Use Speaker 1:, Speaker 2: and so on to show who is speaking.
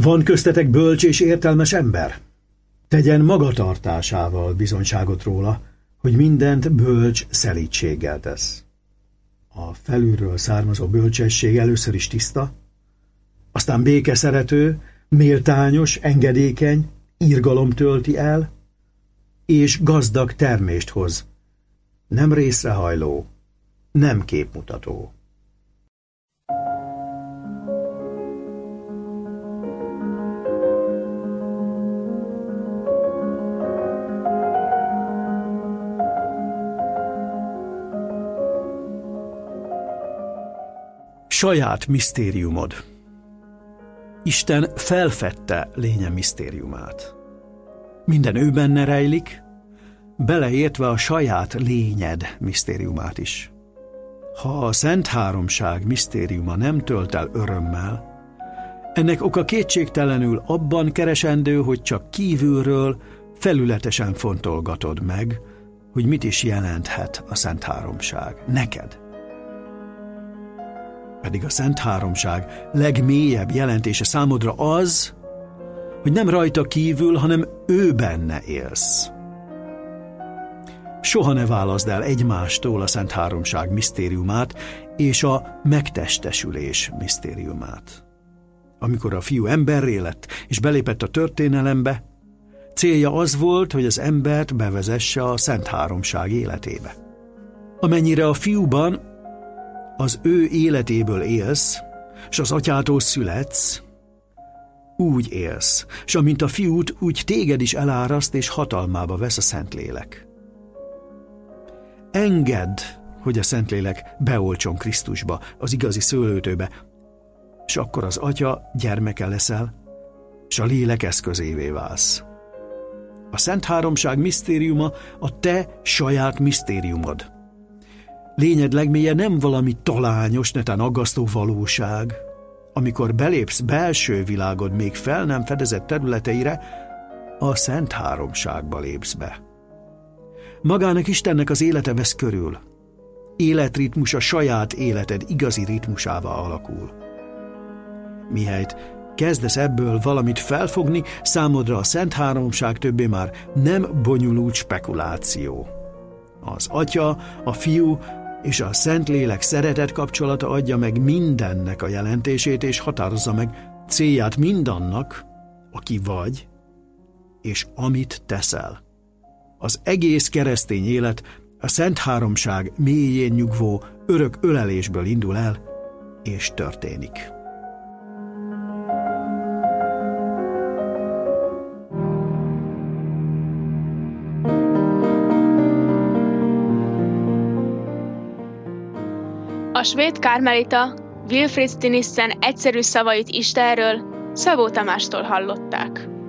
Speaker 1: Van köztetek bölcs és értelmes ember? Tegyen magatartásával bizonyságot róla, hogy mindent bölcs szelídséggel tesz. A felülről származó bölcsesség először is tiszta, aztán békeszerető, méltányos, engedékeny, irgalom tölti el, és gazdag termést hoz, nem részrehajló, nem képmutató. Saját misztériumod. Isten felfedte lénye misztériumát. Minden ő benne rejlik, beleértve a saját lényed misztériumát is. Ha a Szent Háromság misztériuma nem tölt el örömmel, ennek oka kétségtelenül abban keresendő, hogy csak kívülről felületesen fontolgatod meg, hogy mit is jelenthet a Szent Háromság neked. Pedig a Szent Háromság legmélyebb jelentése számodra az, hogy nem rajta kívül, hanem ő benne élsz. Soha ne válaszd el egymástól a Szent Háromság misztériumát és a megtestesülés misztériumát. Amikor a fiú emberré lett és belépett a történelembe, célja az volt, hogy az embert bevezesse a Szent Háromság életébe. Amennyire a fiúban az ő életéből élsz, s az atyától születsz, úgy élsz, s amint a fiút, úgy téged is eláraszt és hatalmába vesz a Szentlélek. Engedd, hogy a Szentlélek beoltson Krisztusba, az igazi szőlőtőbe, s akkor az Atya gyermeke leszel, s a lélek eszközévé válsz. A Szent Háromság misztériuma a te saját misztériumod. Lényed legmélye nem valami talányos, netán aggasztó valóság. Amikor belépsz belső világod még fel nem fedezett területeire, a Szent Háromságba lépsz be. Magának Istennek az élete vesz körül. Életritmusa saját életed igazi ritmusává alakul. Mihelyt kezdesz ebből valamit felfogni, számodra a Szent Háromság többé már nem bonyolult spekuláció. Az Atya, a Fiú és a Szentlélek szeretet kapcsolata adja meg mindennek a jelentését, és határozza meg célját mindannak, aki vagy, és amit teszel. Az egész keresztény élet a Szent Háromság mélyén nyugvó örök ölelésből indul el, és történik.
Speaker 2: A svéd karmelita Wilfrid Stinissen egyszerű szavait Istenről Szabó Tamástól hallották.